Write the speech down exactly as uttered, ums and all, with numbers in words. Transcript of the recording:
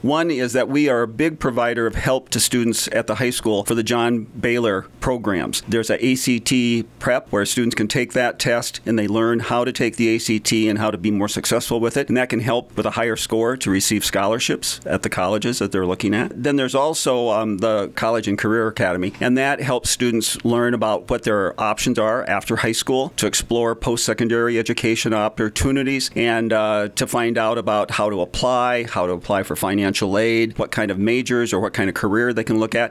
One is that we are a big provider of help to students at the high school for the John Baylor programs. There's a A C T prep where students can take that test and they learn how to take the A C T and how to be more successful with it. And that can help with a higher score to receive scholarships at the colleges that they're looking at. Then there's also um, the College and Career Academy, and that helps students learn about what their options are after high school to explore post-secondary education opportunities and uh, to find out about how to apply, how to apply for financial aid, what kind of majors or what kind of career they can look at.